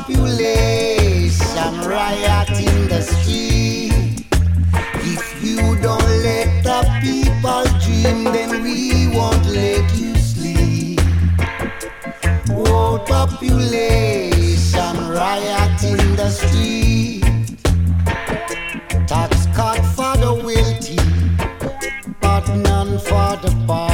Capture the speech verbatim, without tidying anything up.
population riot in the street. If you don't let the people dream, then we won't let you sleep. World population riot in the street. Tax cut for the wealthy, but none for the poor.